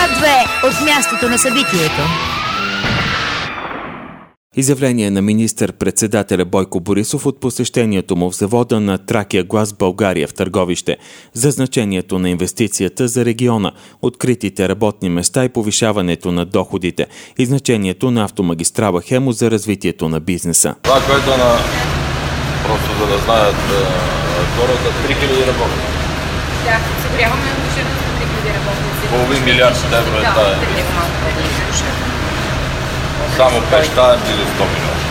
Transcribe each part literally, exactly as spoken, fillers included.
К две от мястото на събитието. Изявление на министър-председателя Бойко Борисов от посещението му в завода на Тракия глас България в Търговище за значението на инвестицията за региона, откритите работни места и повишаването на доходите и значението на автомагистрала Хемус за развитието на бизнеса. Това, което на... просто за да знаят хората, три хиляди работници. Да, осигуряваме ангажираност на три хиляди работници. Половин милиард евро е тая. Само пеща е били сто милиона.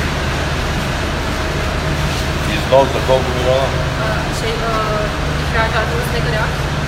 Износ за колко милиона? Şey, ihracatımız ne kadar?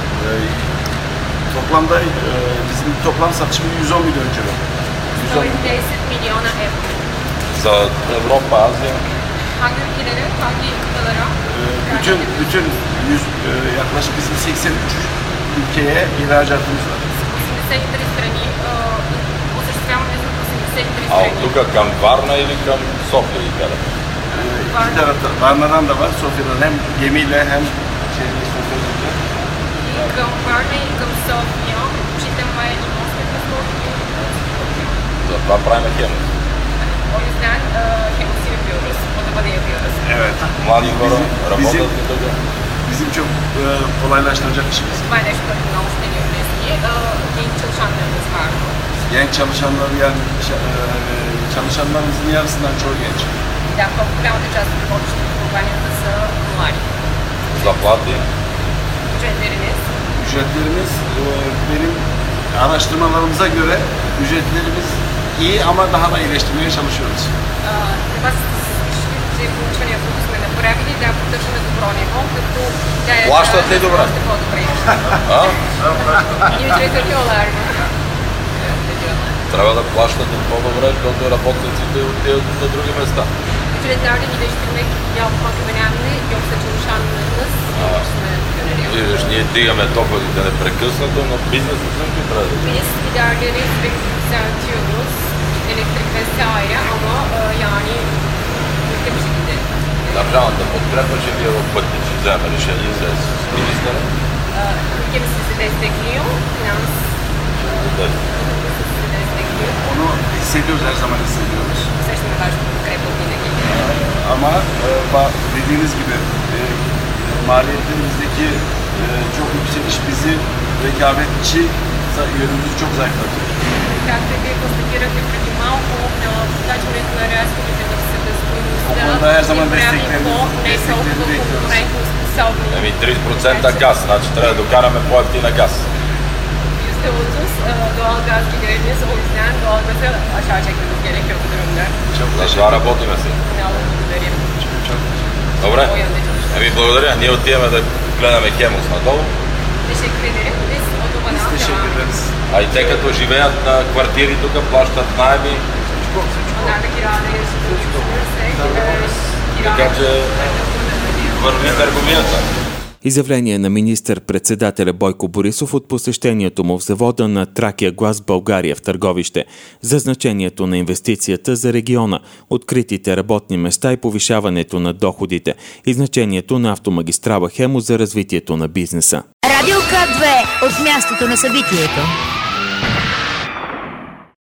Toplamda e, bizim toplam satışımız yüz on milyon euro. сто и десет милиона евро. За Европа, Азия? Hangi ülkelere, hangi kıtalara? E, bütün bütün yüz, e, yaklaşık bizim seksen üç ülkeye ihracatımız var. осемдесет и три страни. Осъществяваме за осемдесет и три А от страни. тук към Варна или към София и къде? İki tarafta Varna'dan da var, Sofya'dan hem gemiyle hem şeyle Sofya'da. И към Варна и към София. Считаме и морския транспорт. Затова правим Хемус. O yüzden Hemuz yapıyoruz. O da bana yapıyoruz. Evet. Млади хора Bizim, работят ли тук? bizim çok e, kolaylaştıracak işimiz. Това е нещо, което много ще ни улесни. Genç çalışanlarımız var. Genç çalışanlar yani e, çalışanlarımızın yarısından çoğu genç. Да, по-голямата част от работещите в компанията са млади. Заплати? Ücretleriniz Ücretlerimiz e, benim araştırmalarımıza göre ücretlerimiz iyi ama daha da iyileştirmeye çalışıyoruz. това са статистическите проучвания, които сме направили, да поддържаме добро ниво, като да е Плащат ли добре? още по-добре. А? И ücret ödüyorlar mı? Трябва да плащате по-добре, защото работниците отиват на други места. Ücretlerden iyileştirmek, yapmak önemli, yoksa çalışanlarımız yolcusuna yöneliyor. Виждаш, ние дигаме доходите непрекъснато, но бизнесът също трябва да. Biz giderleri sürekli yükseltiyoruz, elektrik vesaire ama e, yani ülke bir şekilde Държавната подкрепа ще ви е в пътя, ще вземе решение с министъра. ülkemiz sizi destekliyor, finans Да. sizi destekliyor. Onu hissediyoruz, her zaman hissediyoruz. Срещаме вашата подкрепа винаги. Ama e, ba- dediğiniz gibi e, maliyetlerimizdeki e, çok yükseliş bizi rekabetçi yönümüzü çok zayıflatıyor. Както и вие констатирахте преди малко, на покачването на разходите в себестойността Около her zaman ни прави desteklerini- по-не толкова desteklerini bekliyoruz. конкурентоспособни. Еми тридесет процента газ, значи трябва да докараме по-ефтина газ. yüzde otuz doğal gaz gideriniz, o yüzden doğal gazı aşağı çekmemiz gerekiyor bu durumda. За това работиме си. Много благодарим. Добре? O yönde çalışıyoruz. Еми благодаря. Ние отиваме да гледаме Хемус надолу. Teşekkür ederim. Biz o zamana Biz teşekkür devam. ederiz. А и те като живеят на квартири тук, плащат найми. Onlar da kirada yaşadığımız Така че върви търговията. Изявление на министър-председателя Бойко Борисов от посещението му в завода на Тракия глас България в Търговище за значението на инвестицията за региона, откритите работни места и повишаването на доходите и значението на автомагистрала Хемус за развитието на бизнеса. Радио К две от мястото на събитието.